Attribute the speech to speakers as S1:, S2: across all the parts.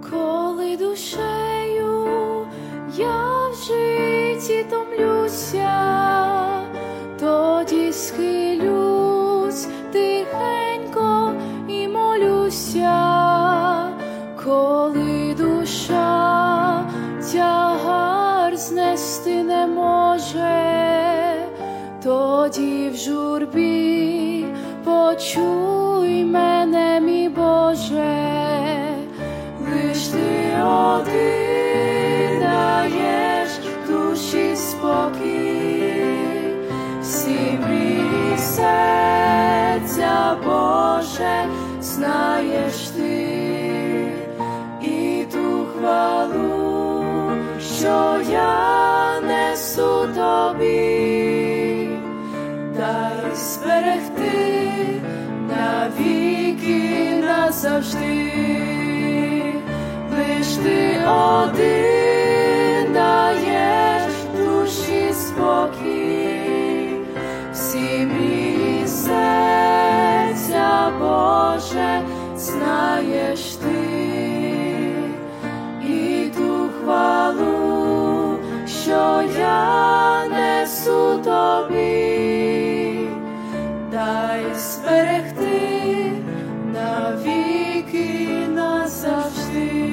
S1: коли душею я в житті томлюся, тоді схилюсь тихенько і молюся, коли душа тягар знести не може, тоді в журбі почуй мене, мій Боже. Лиш ти один даєш душі спокій, всі мрії серця, Боже, знаєш ти, і ту хвалу, що я несу тобі, дай зберегти навіки, назавжди. Лиш ти один даєш душі спокій, всі мрії серця, Боже, знаєш ти, і ту хвалу, що я несу тобі, дай зберегти навіки, назавжди.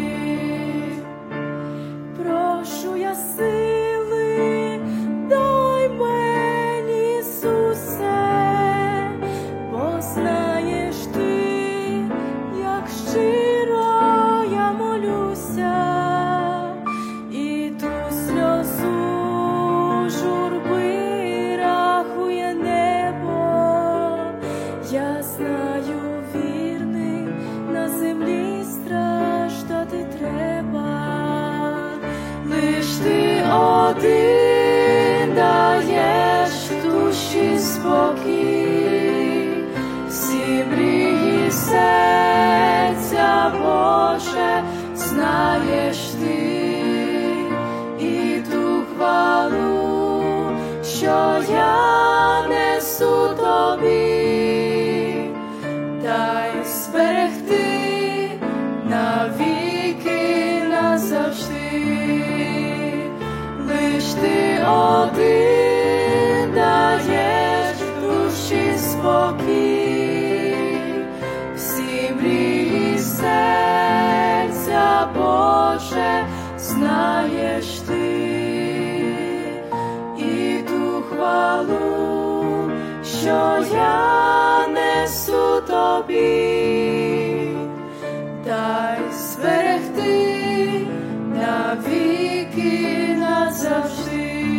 S1: Прошу я сили, дай мені, Ісусе, бо знаєш ти, як щиро я молюся, і ту сльозу журби рахує небо. Я знаю, вірний, на землі страждати треба. Лиш ти один даєш душі спокій, всі мрії серця, Боже, знаєш ти, і ту хвалу, що я несу тобі, дай зберегти навіки, назавжди. Лиш ти один даєш душі спокій, всі мрії серця, Боже, знаєш ти, і ту хвалу, що я несу тобі, дай зберегти навіки, назавжди.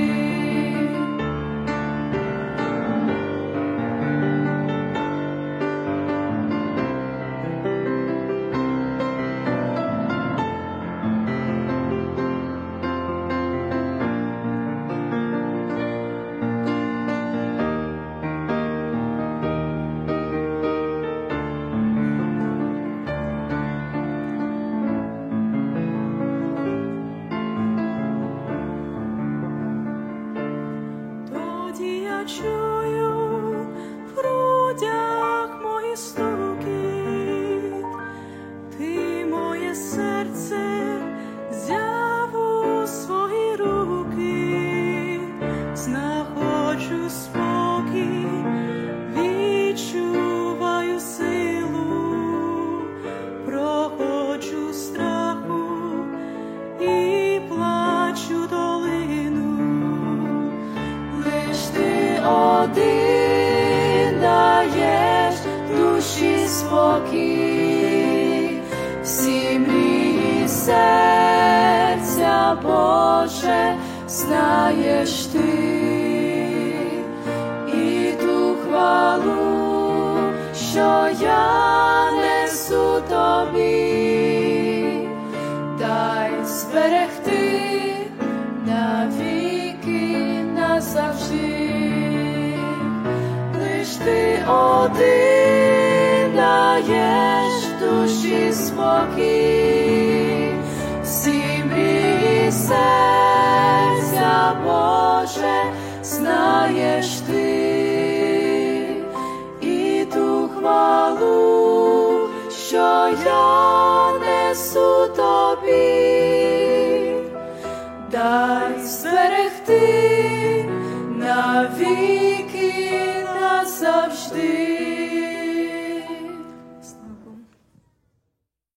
S1: Я чую в грудях мої стукіт, ти моє серце взяв у свої руки, знаходжу спокій, відчуваю силу, проходжу страху і плачу долину. Лиш ти один даєш душі спокій, всі мрії серця, Боже, знаєш ти, і ту хвалу, що я несу тобі, дай зберегти навіки, назавжди. Лиш ти один даєш душі спокій, всі мрії серця, Боже, знаєш ти, і ту хвалу, що я несу тобі. дай зберегти навіки назавжди.